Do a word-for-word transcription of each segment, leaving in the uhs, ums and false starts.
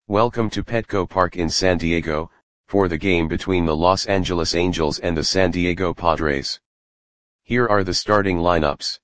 Welcome to Petco Park in San Diego, for the game between the Los Angeles Angels and the San Diego Padres. Here are the starting lineups.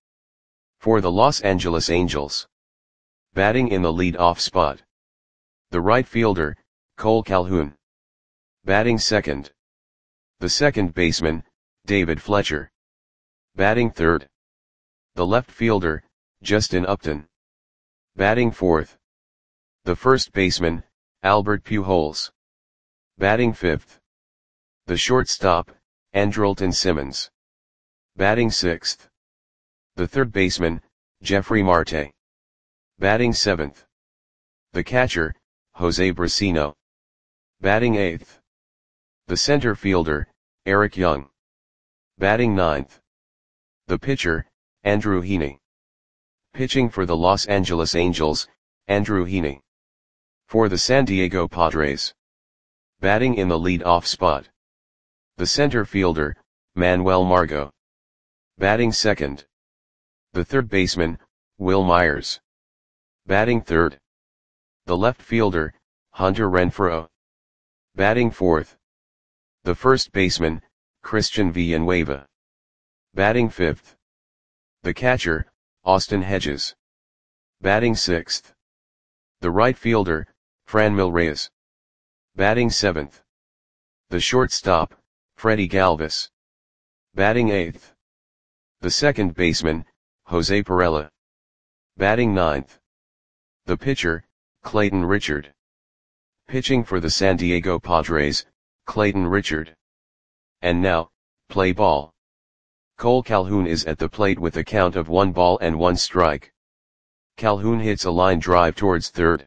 For the Los Angeles Angels. Batting in the lead-off spot. The right fielder, Cole Calhoun. Batting second. The second baseman, David Fletcher. Batting third. The left fielder, Justin Upton. Batting fourth. The first baseman, Albert Pujols. Batting fifth. The shortstop, Andrelton Simmons. Batting sixth. The third baseman, Jeffrey Marte. Batting seventh. The catcher, Jose Brasino. Batting eighth. The center fielder, Eric Young. Batting ninth. The pitcher, Andrew Heaney. Pitching for the Los Angeles Angels, Andrew Heaney. For the San Diego Padres. Batting in the lead-off spot. The center fielder, Manuel Margot. Batting second. The third baseman, Wil Myers. Batting third. The left fielder, Hunter Renfroe. Batting fourth. The first baseman, Christian Villanueva. Batting fifth. The catcher, Austin Hedges. Batting sixth. The right fielder, Franmil Reyes. Batting seventh. The shortstop, Freddie Galvis. Batting eighth. The second baseman, Jose Pirela. Batting ninth. The pitcher, Clayton Richard. Pitching for the San Diego Padres, Clayton Richard. And now, play ball. Cole Calhoun is at the plate with a count of one ball and one strike. Calhoun hits a line drive towards third.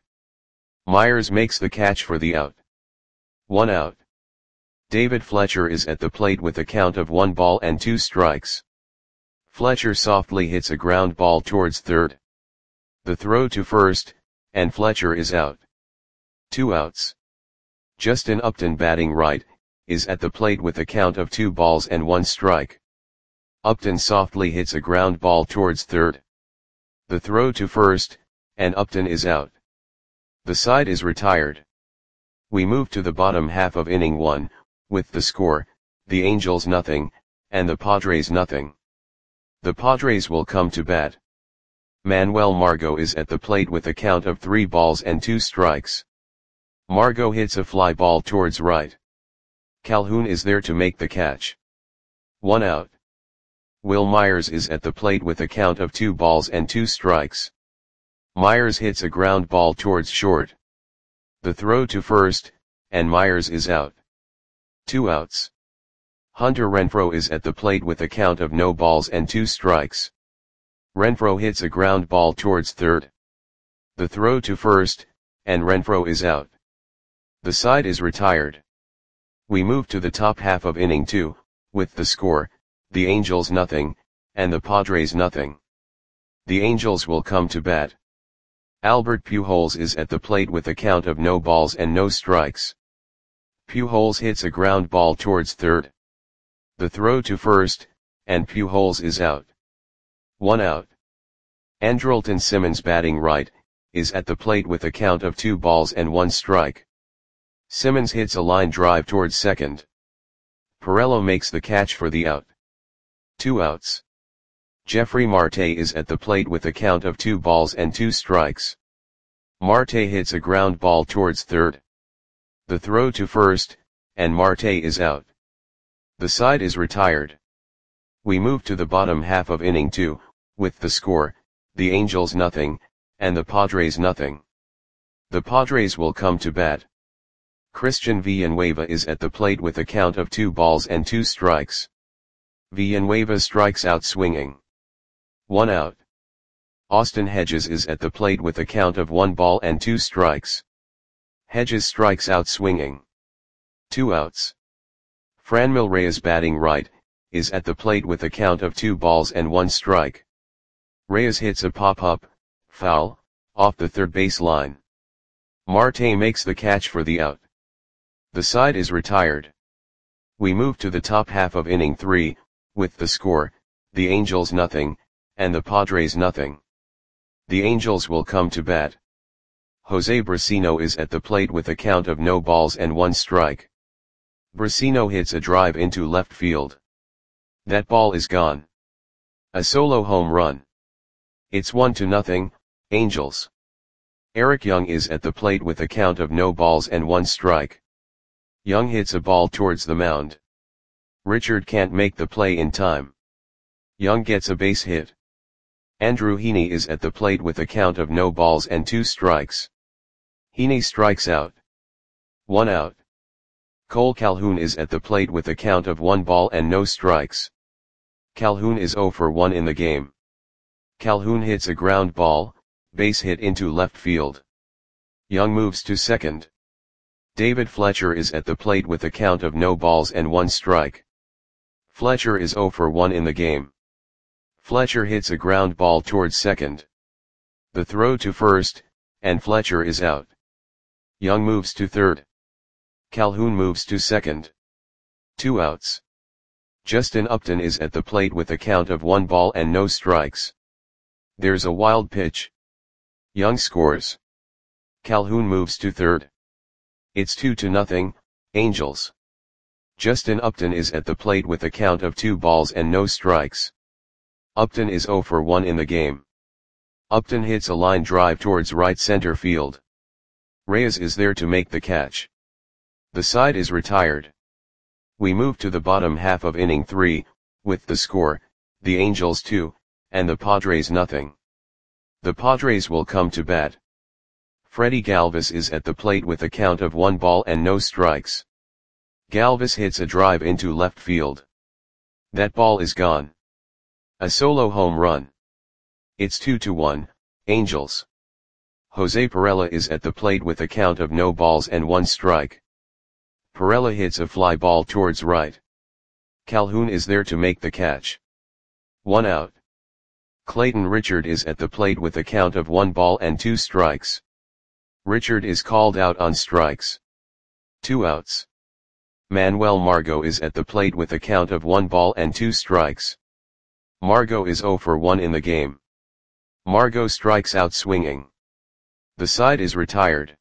Myers makes the catch for the out. One out. David Fletcher is at the plate with a count of one ball and two strikes. Fletcher softly hits a ground ball towards third. The throw to first, and Fletcher is out. Two outs. Justin Upton, batting right, is at the plate with a count of two balls and one strike. Upton softly hits a ground ball towards third. The throw to first, and Upton is out. The side is retired. We move to the bottom half of inning one, with the score, the Angels nothing, and the Padres nothing. The Padres will come to bat. Manuel Margot is at the plate with a count of three balls and two strikes. Margot hits a fly ball towards right. Calhoun is there to make the catch. One out. Wil Myers is at the plate with a count of two balls and two strikes. Myers hits a ground ball towards short. The throw to first, and Myers is out. Two outs. Hunter Renfroe is at the plate with a count of no balls and two strikes. Renfroe hits a ground ball towards third. The throw to first, and Renfroe is out. The side is retired. We move to the top half of inning two, with the score, the Angels nothing, and the Padres nothing. The Angels will come to bat. Albert Pujols is at the plate with a count of no balls and no strikes. Pujols hits a ground ball towards third. The throw to first, and Pujols is out. One out. Andrelton Simmons, batting right, is at the plate with a count of two balls and one strike. Simmons hits a line drive towards second. Pirela makes the catch for the out. Two outs. Jeffrey Marte is at the plate with a count of two balls and two strikes. Marte hits a ground ball towards third. The throw to first, and Marte is out. The side is retired. We move to the bottom half of inning two, with the score, the Angels nothing, and the Padres nothing. The Padres will come to bat. Christian Villanueva is at the plate with a count of two balls and two strikes. Villanueva strikes out swinging. One out. Austin Hedges is at the plate with a count of one ball and two strikes. Hedges strikes out swinging. Two outs. Franmil Reyes, batting right, is at the plate with a count of two balls and one strike. Reyes hits a pop-up, foul, off the third base line. Marte makes the catch for the out. The side is retired. We move to the top half of inning three, with the score, the Angels nothing, and the Padres nothing. The Angels will come to bat. Jose Brasino is at the plate with a count of no balls and one strike. Brasino hits a drive into left field. That ball is gone. A solo home run. It's one to nothing, Angels. Eric Young is at the plate with a count of no balls and one strike. Young hits a ball towards the mound. Richard can't make the play in time. Young gets a base hit. Andrew Heaney is at the plate with a count of no balls and two strikes. Heaney strikes out. One out. Cole Calhoun is at the plate with a count of one ball and no strikes. Calhoun is zero for one in the game. Calhoun hits a ground ball, base hit into left field. Young moves to second. David Fletcher is at the plate with a count of no balls and one strike. Fletcher is zero for one in the game. Fletcher hits a ground ball towards second. The throw to first, and Fletcher is out. Young moves to third. Calhoun moves to second. Two outs. Justin Upton is at the plate with a count of one ball and no strikes. There's a wild pitch. Young scores. Calhoun moves to third. It's two to nothing, Angels. Justin Upton is at the plate with a count of two balls and no strikes. Upton is zero for one in the game. Upton hits a line drive towards right center field. Reyes is there to make the catch. The side is retired. We move to the bottom half of inning three, with the score, the Angels two, and the Padres nothing. The Padres will come to bat. Freddie Galvis is at the plate with a count of one ball and no strikes. Galvis hits a drive into left field. That ball is gone. A solo home run. It's two to one, Angels. Jose Pirela is at the plate with a count of no balls and one strike. Pirela hits a fly ball towards right. Calhoun is there to make the catch. One out. Clayton Richard is at the plate with a count of one ball and two strikes. Richard is called out on strikes. Two outs. Manuel Margot is at the plate with a count of one ball and two strikes. Margot is zero for one in the game. Margot strikes out swinging. The side is retired.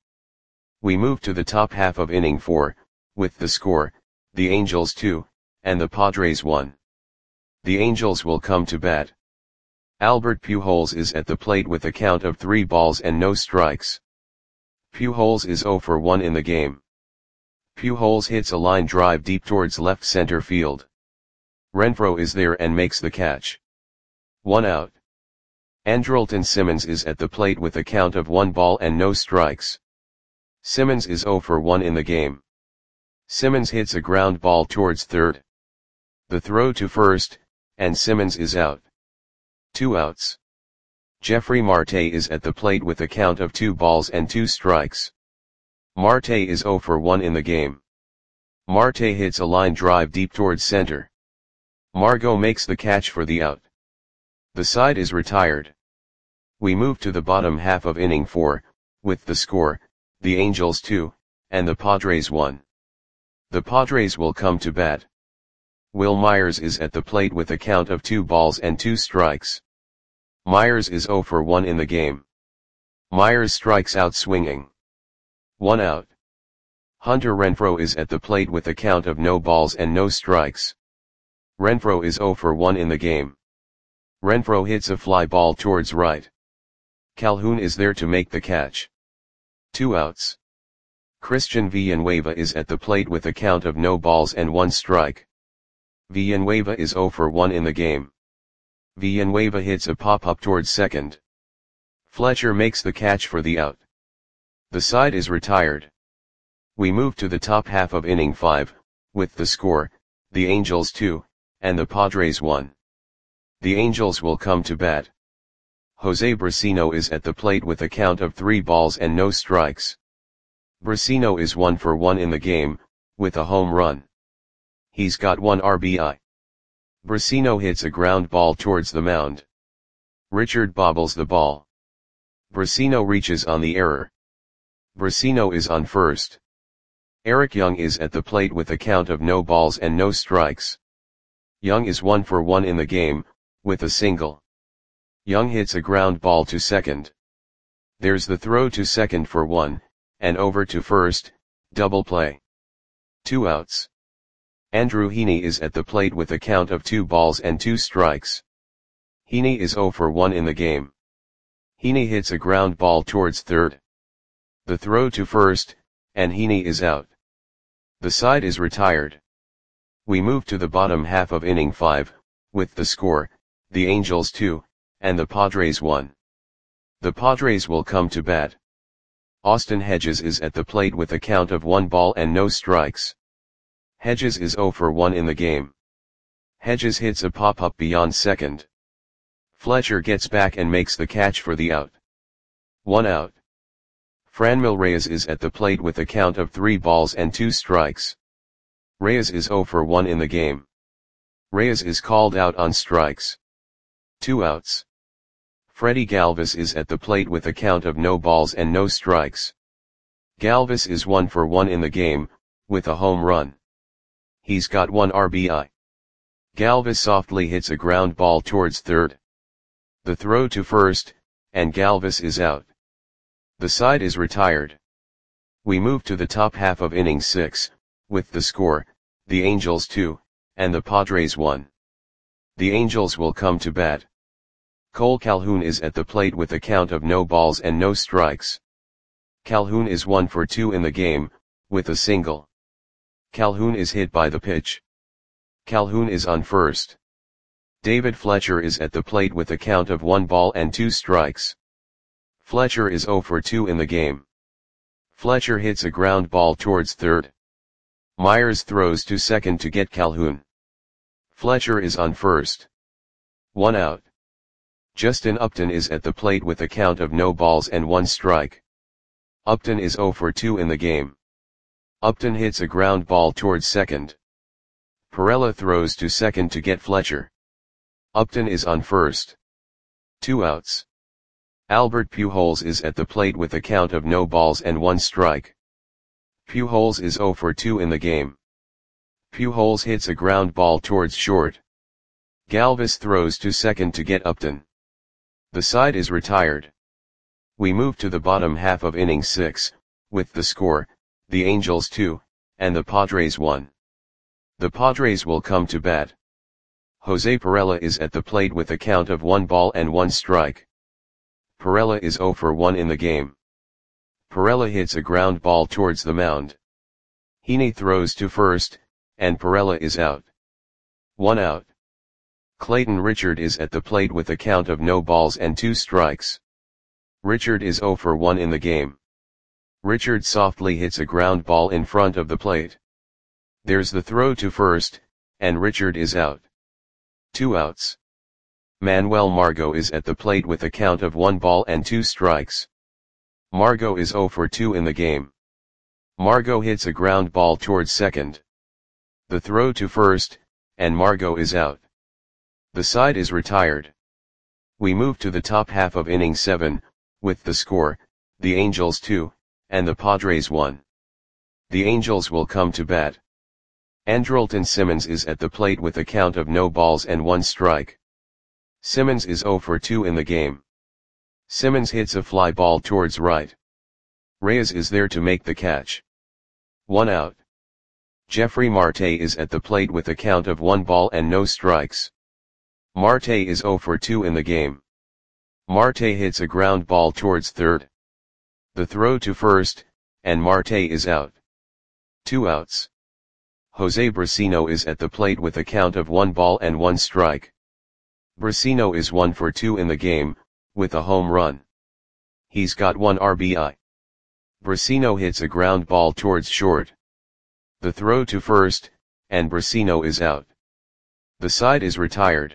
We move to the top half of inning four, with the score, the Angels two, and the Padres one. The Angels will come to bat. Albert Pujols is at the plate with a count of three balls and no strikes. Pujols is zero for one in the game. Pujols hits a line drive deep towards left center field. Renfroe is there and makes the catch. One out. Andrelton Simmons is at the plate with a count of one ball and no strikes. Simmons is zero for one in the game. Simmons hits a ground ball towards third. The throw to first, and Simmons is out. Two outs. Jeffrey Marte is at the plate with a count of two balls and two strikes. Marte is zero for one in the game. Marte hits a line drive deep towards center. Margot makes the catch for the out. The side is retired. We move to the bottom half of inning four, with the score, the Angels two, and the Padres one. The Padres will come to bat. Will Myers is at the plate with a count of two balls and two strikes. Myers is zero for one in the game. Myers strikes out swinging. One out. Hunter Renfroe is at the plate with a count of no balls and no strikes. Renfroe is zero for one in the game. Renfroe hits a fly ball towards right. Calhoun is there to make the catch. Two outs. Christian Villanueva is at the plate with a count of no balls and one strike. Villanueva is zero for one in the game. Villanueva hits a pop-up towards second. Fletcher makes the catch for the out. The side is retired. We move to the top half of inning five, with the score, the Angels two, and the Padres one. The Angels will come to bat. Jose Brasino is at the plate with a count of three balls and no strikes. Brasino is one for one in the game, with a home run. He's got one R B I. Brasino hits a ground ball towards the mound. Richard bobbles the ball. Brasino reaches on the error. Brasino is on first. Eric Young is at the plate with a count of no balls and no strikes. Young is one for one in the game, with a single. Young hits a ground ball to second. There's the throw to second for one, and over to first, double play. Two outs. Andrew Heaney is at the plate with a count of two balls and two strikes. Heaney is oh for one in the game. Heaney hits a ground ball towards third. The throw to first, and Heaney is out. The side is retired. We move to the bottom half of inning five, with the score, the Angels two, and the Padres one. The Padres will come to bat. Austin Hedges is at the plate with a count of one ball and no strikes. Hedges is oh for one in the game. Hedges hits a pop-up beyond second. Fletcher gets back and makes the catch for the out. One out. Franmil Reyes is at the plate with a count of three balls and two strikes. Reyes is oh for one in the game. Reyes is called out on strikes. Two outs. Freddie Galvis is at the plate with a count of no balls and no strikes. Galvis is one for one in the game, with a home run. He's got one R B I. Galvis softly hits a ground ball towards third. The throw to first, and Galvis is out. The side is retired. We move to the top half of inning six, with the score, the Angels two, and the Padres one. The Angels will come to bat. Cole Calhoun is at the plate with a count of no balls and no strikes. Calhoun is one for two in the game, with a single. Calhoun is hit by the pitch. Calhoun is on first. David Fletcher is at the plate with a count of one ball and two strikes. Fletcher is oh for two in the game. Fletcher hits a ground ball towards third. Myers throws to second to get Calhoun. Fletcher is on first. One out. Justin Upton is at the plate with a count of no balls and one strike. Upton is oh for two in the game. Upton hits a ground ball towards second. Perella throws to second to get Fletcher. Upton is on first. Two outs. Albert Pujols is at the plate with a count of no balls and one strike. Pujols is oh for two in the game. Pujols hits a ground ball towards short. Galvis throws to second to get Upton. The side is retired. We move to the bottom half of inning six, with the score, the Angels two, and the Padres one. The Padres will come to bat. Jose Perella is at the plate with a count of one ball and one strike. Perella is oh for one in the game. Perella hits a ground ball towards the mound. Heaney throws to first, and Perella is out. One out. Clayton Richard is at the plate with a count of no balls and two strikes. Richard is oh for one in the game. Richard softly hits a ground ball in front of the plate. There's the throw to first, and Richard is out. Two outs. Manuel Margot is at the plate with a count of one ball and two strikes. Margot is oh for two in the game. Margot hits a ground ball towards second. The throw to first, and Margot is out. The side is retired. We move to the top half of inning seven, with the score, the Angels two, and the Padres one. The Angels will come to bat. Andrelton Simmons is at the plate with a count of no balls and one strike. Simmons is oh for two in the game. Simmons hits a fly ball towards right. Reyes is there to make the catch. One out. Jeffrey Marte is at the plate with a count of one ball and no strikes. Marte is oh for two in the game. Marte hits a ground ball towards third. The throw to first, and Marte is out. Two outs. Jose Brasino is at the plate with a count of one ball and one strike. Brasino is one for two in the game, with a home run. He's got one R B I. Brasino hits a ground ball towards short. The throw to first, and Brasino is out. The side is retired.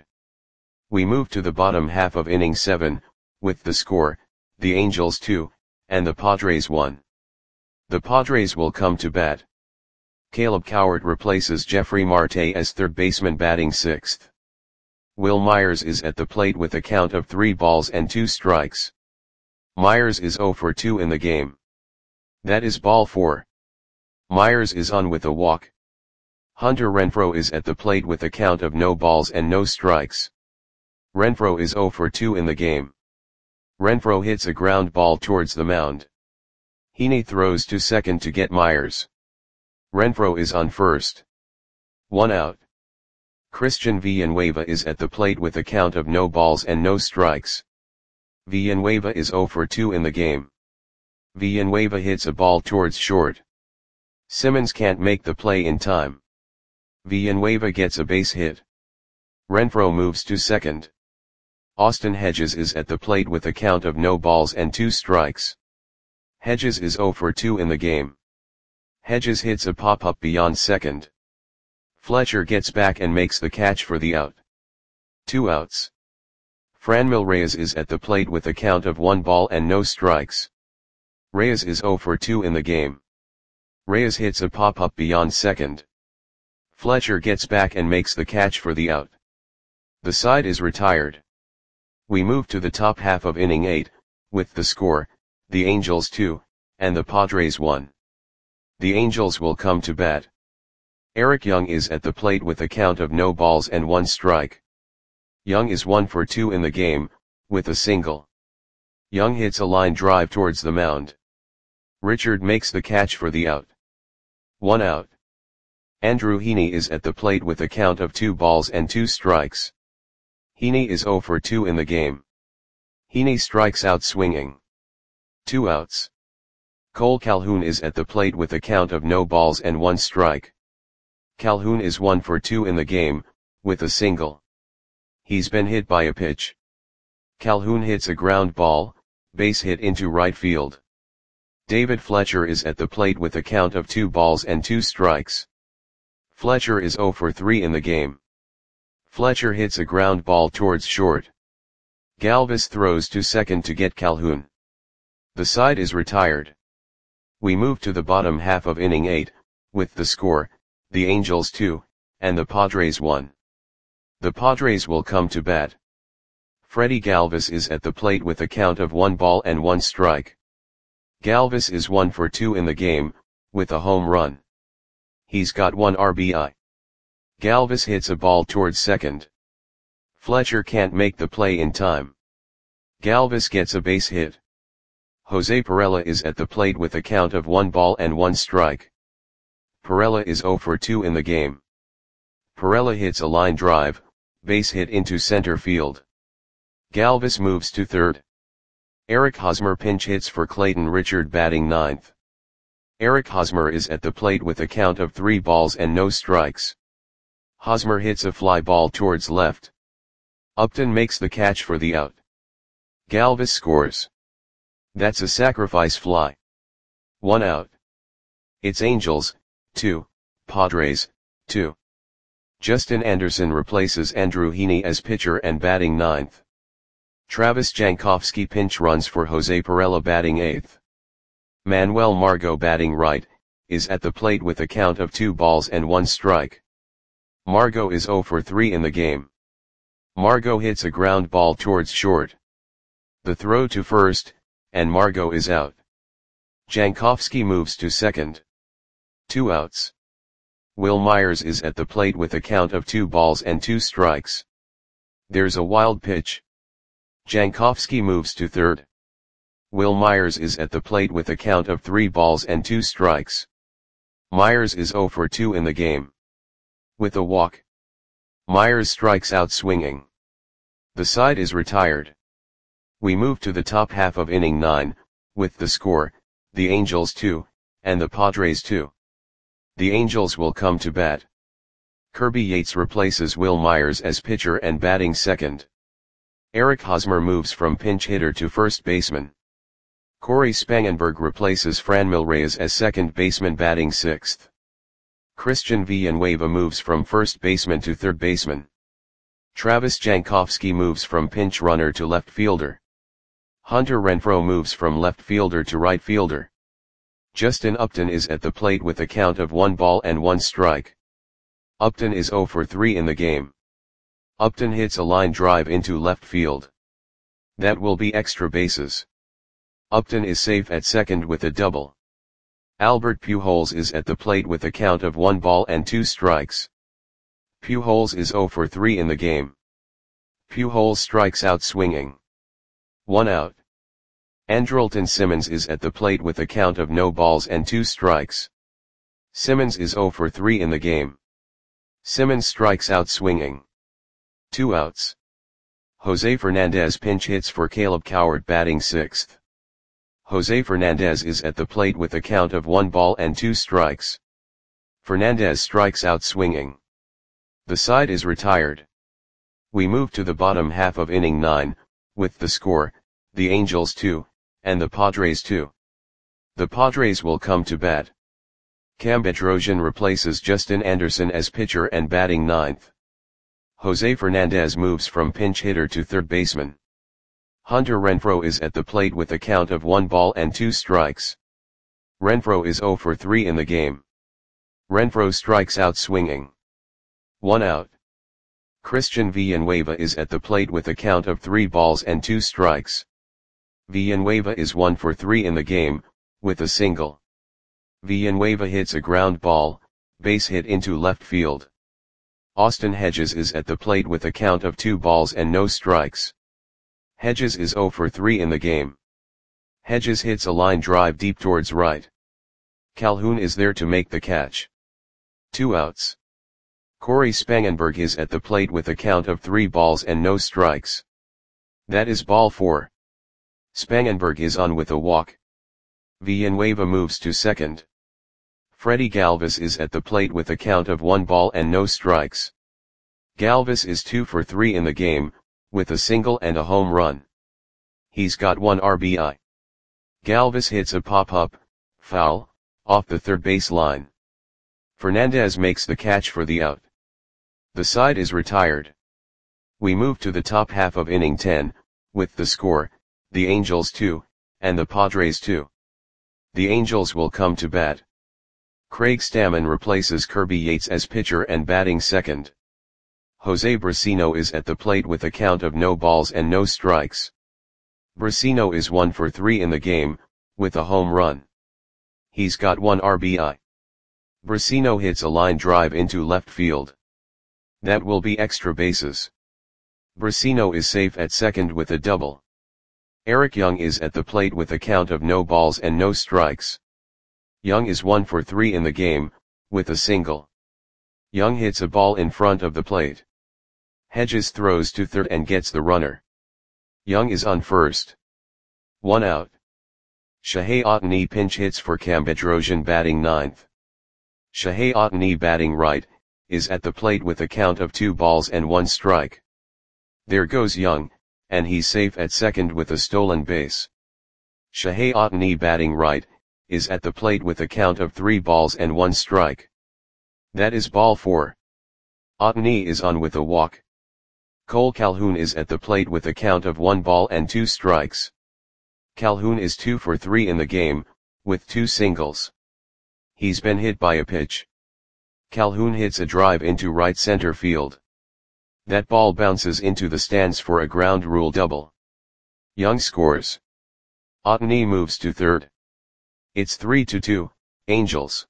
We move to the bottom half of inning seven, with the score, the Angels two, and the Padres one. The Padres will come to bat. Caleb Cowart replaces Jeffrey Marte as third baseman batting sixth. Will Myers is at the plate with a count of three balls and two strikes. Myers is oh for two in the game. That is ball four. Myers is on with a walk. Hunter Renfroe is at the plate with a count of no balls and no strikes. Renfroe is oh for two in the game. Renfroe hits a ground ball towards the mound. Heaney throws to second to get Myers. Renfroe is on first. One out. Christian Villanueva is at the plate with a count of no balls and no strikes. Villanueva is zero for two in the game. Villanueva hits a ball towards short. Simmons can't make the play in time. Villanueva gets a base hit. Renfroe moves to second. Austin Hedges is at the plate with a count of no balls and two strikes. Hedges is zero for two in the game. Hedges hits a pop-up beyond second. Fletcher gets back and makes the catch for the out. Two outs. Franmil Reyes is at the plate with a count of one ball and no strikes. Reyes is zero for two in the game. Reyes hits a pop-up beyond second. Fletcher gets back and makes the catch for the out. The side is retired. We move to the top half of inning eight, with the score, the Angels two, and the Padres one. The Angels will come to bat. Eric Young is at the plate with a count of no balls and one strike. Young is one for two in the game, with a single. Young hits a line drive towards the mound. Richard makes the catch for the out. One out. Andrew Heaney is at the plate with a count of two balls and two strikes. Heaney is zero for two in the game. Heaney strikes out swinging. Two outs. Cole Calhoun is at the plate with a count of no balls and one strike. Calhoun is one for two in the game, with a single. He's been hit by a pitch. Calhoun hits a ground ball, base hit into right field. David Fletcher is at the plate with a count of two balls and two strikes. Fletcher is zero for three in the game. Fletcher hits a ground ball towards short. Galvis throws to second to get Calhoun. The side is retired. We move to the bottom half of inning eight, with the score, the Angels two, and the Padres one. The Padres will come to bat. Freddie Galvis is at the plate with a count of one ball and one strike. Galvis is one for two in the game, with a home run. He's got one R B I. Galvis hits a ball towards second. Fletcher can't make the play in time. Galvis gets a base hit. Jose Pirela is at the plate with a count of one ball and one strike. Pirela is zero for two in the game. Pirela hits a line drive, base hit into center field. Galvis moves to third. Eric Hosmer pinch hits for Clayton Richard batting ninth. Eric Hosmer is at the plate with a count of three balls and no strikes. Hosmer hits a fly ball towards left. Upton makes the catch for the out. Galvis scores. That's a sacrifice fly. One out. It's Angels, two, Padres, two. Justin Anderson replaces Andrew Heaney as pitcher and batting ninth. Travis Jankowski pinch runs for Jose Pirela batting eighth. Manuel Margot batting right, is at the plate with a count of two balls and one strike. Margot is zero for three in the game. Margot hits a ground ball towards short. The throw to first, and Margot is out. Jankowski moves to second. Two outs. Will Myers is at the plate with a count of two balls and two strikes. There's a wild pitch. Jankowski moves to third. Will Myers is at the plate with a count of three balls and two strikes. Myers is zero for two in the game. With a walk. Myers strikes out swinging. The side is retired. We move to the top half of inning nine, with the score, the Angels two, and the Padres two. The Angels will come to bat. Kirby Yates replaces Will Myers as pitcher and batting second. Eric Hosmer moves from pinch hitter to first baseman. Corey Spangenberg replaces Franmil Reyes as second baseman batting sixth. Christian Villanueva moves from first baseman to third baseman. Travis Jankowski moves from pinch runner to left fielder. Hunter Renfroe moves from left fielder to right fielder. Justin Upton is at the plate with a count of one ball and one strike. Upton is zero for three in the game. Upton hits a line drive into left field. That will be extra bases. Upton is safe at second with a double. Albert Pujols is at the plate with a count of one ball and two strikes. Pujols is zero for three in the game. Pujols strikes out swinging. One out. Andrelton Simmons is at the plate with a count of no balls and two strikes. Simmons is zero for three in the game. Simmons strikes out swinging. Two outs. Jose Fernandez pinch hits for Caleb Cowart batting sixth. Jose Fernandez is at the plate with a count of one ball and two strikes. Fernandez strikes out swinging. The side is retired. We move to the bottom half of inning nine, with the score, the Angels two, and the Padres two. The Padres will come to bat. Cam Bedrosian replaces Justin Anderson as pitcher and batting ninth. Jose Fernandez moves from pinch hitter to third baseman. Hunter Renfroe is at the plate with a count of one ball and two strikes. Renfroe is zero for three in the game. Renfroe strikes out swinging. One out. Christian Villanueva is at the plate with a count of three balls and two strikes. Villanueva is one for three in the game, with a single. Villanueva hits a ground ball, base hit into left field. Austin Hedges is at the plate with a count of two balls and no strikes. Hedges is zero for three in the game. Hedges hits a line drive deep towards right. Calhoun is there to make the catch. Two outs. Corey Spangenberg is at the plate with a count of three balls and no strikes. That is ball four. Spangenberg is on with a walk. Villanueva moves to second. Freddie Galvis is at the plate with a count of one ball and no strikes. Galvis is two for three in the game, with a single and a home run. He's got one R B I. Galvis hits a pop-up, foul, off the third base line. Fernandez makes the catch for the out. The side is retired. We move to the top half of inning ten, with the score, the Angels two, and the Padres two. The Angels will come to bat. Craig Stammen replaces Kirby Yates as pitcher and batting second. Jose Brasino is at the plate with a count of no balls and no strikes. Brasino is one for three in the game, with a home run. He's got one R B I. Brasino hits a line drive into left field. That will be extra bases. Brasino is safe at second with a double. Eric Young is at the plate with a count of no balls and no strikes. Young is one for three in the game, with a single. Young hits a ball in front of the plate. Hedges throws to third and gets the runner. Young is on first. One out. Shohei Ohtani pinch hits for Cam Bedrosian batting ninth. Shohei Ohtani batting right, is at the plate with a count of two balls and one strike. There goes Young, and he's safe at second with a stolen base. Shohei Ohtani batting right, is at the plate with a count of three balls and one strike. That is ball four. Ohtani is on with a walk. Cole Calhoun is at the plate with a count of one ball and two strikes. Calhoun is two for three in the game, with two singles. He's been hit by a pitch. Calhoun hits a drive into right center field. That ball bounces into the stands for a ground rule double. Young scores. Ohtani moves to third. It's three to two, Angels.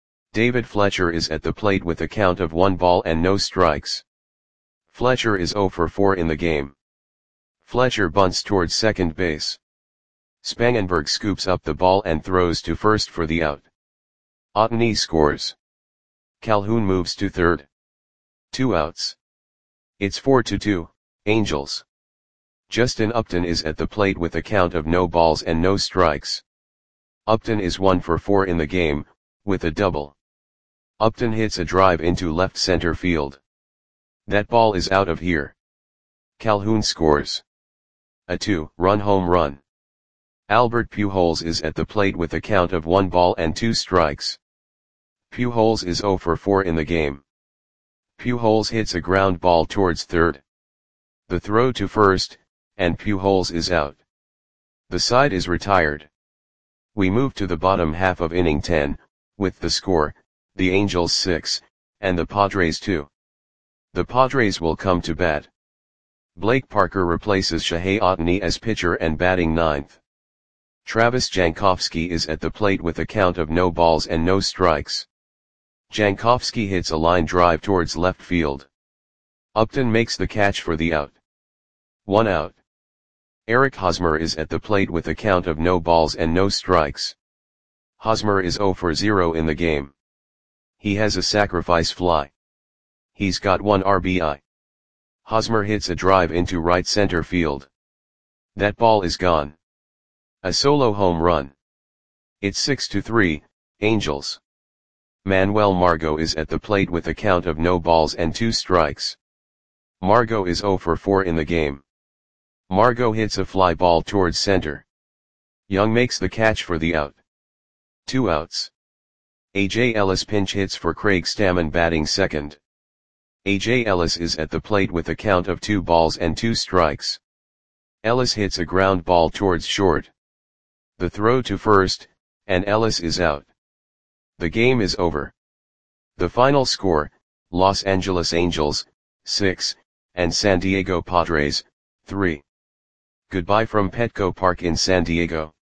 David Fletcher is at the plate with a count of one ball and no strikes. Fletcher is zero for four in the game. Fletcher bunts towards second base. Spangenberg scoops up the ball and throws to first for the out. Ohtani scores. Calhoun moves to third. Two outs. It's four to two, Angels. Justin Upton is at the plate with a count of no balls and no strikes. Upton is one for four in the game, with a double. Upton hits a drive into left center field. That ball is out of here. Calhoun scores. A two-run home run. Albert Pujols is at the plate with a count of one ball and two strikes. Pujols is zero for four in the game. Pujols hits a ground ball towards third. The throw to first, and Pujols is out. The side is retired. We move to the bottom half of inning ten, with the score, the Angels six, and the Padres two. The Padres will come to bat. Blake Parker replaces Shohei Ohtani as pitcher and batting ninth. Travis Jankowski is at the plate with a count of no balls and no strikes. Jankowski hits a line drive towards left field. Upton makes the catch for the out. One out. Eric Hosmer is at the plate with a count of no balls and no strikes. Hosmer is zero for zero in the game. He has a sacrifice fly. He's got one R B I. Hosmer hits a drive into right center field. That ball is gone. A solo home run. It's six to three, Angels. Manuel Margot is at the plate with a count of no balls and two strikes. Margot is zero for four in the game. Margot hits a fly ball towards center. Young makes the catch for the out. Two outs. A J Ellis pinch hits for Craig Stammen batting second. A J Ellis is at the plate with a count of two balls and two strikes. Ellis hits a ground ball towards short. The throw to first, and Ellis is out. The game is over. The final score, Los Angeles Angels, six, and San Diego Padres, three. Goodbye from Petco Park in San Diego.